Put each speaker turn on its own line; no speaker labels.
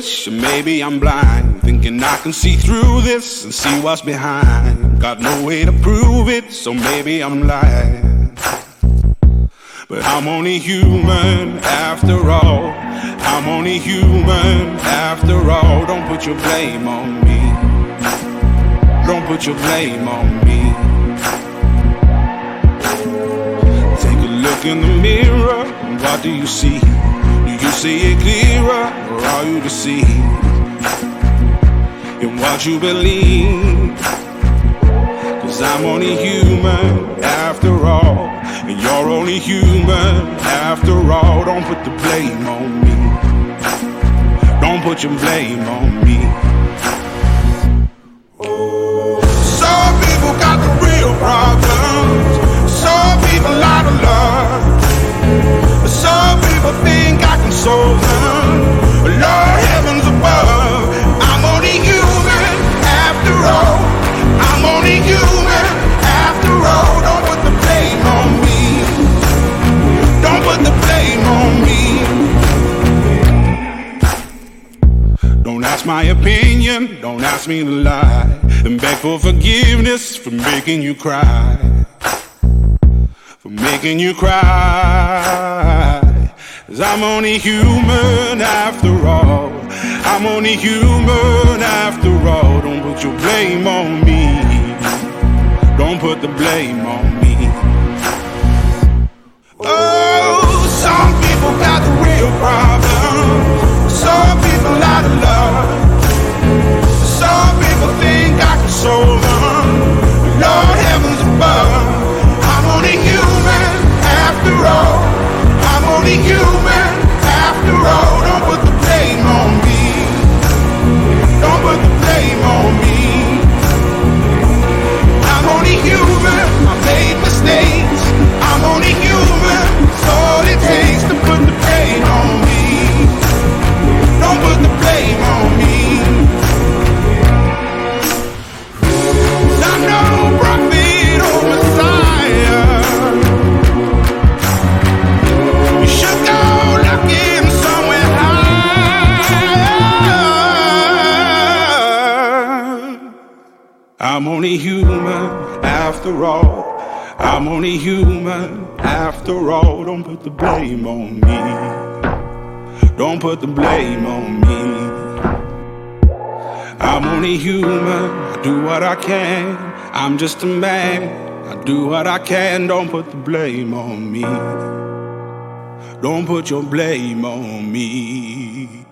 foolish, or maybe I'm blind, thinking I can see through this and see what's behind. Got no way to prove it, so maybe I'm lying. But I'm only human after all. I'm only human after all. Don't put your blame on me. Don't put your blame on me. Take a look in the mirror, what do you see? Do you see it clearer, or are you deceived in what you believe? 'Cause I'm only human after all, and you're only human after all. Don't put the blame on me. Don't put your blame on me. Some people got the real problems. Some people out of love. Some people think I can solve them. Lord, heavens above, I'm only human after all. I'm only human after all. Don't put the blame on me. Don't put the blame on me. Don't ask my opinion, don't ask me to lie, and beg for forgiveness for making you cry. For making you cry. 'Cause I'm only human after all. I'm only human after all. Don't put your blame on me. Don't put the blame on me. Oh, some people got the real problem. Some people out of love. Some people think I can solve them. Lord, heavens above, I'm only human after all. I'm only human after all. Don't put the blame on me. Don't put the blame on me. I'm only human. I made mistakes. I'm only human. It's all it takes to put the blame on me. Don't put the blame on me. 'Cause I'm no prophet or Messiah. You should go looking somewhere higher. I'm only human after all. I'm only human after all. Don't put the blame on me. Don't put the blame on me. I'm only human, I do what I can. I'm just a man, I do what I can. Don't put the blame on me. Don't put your blame on me.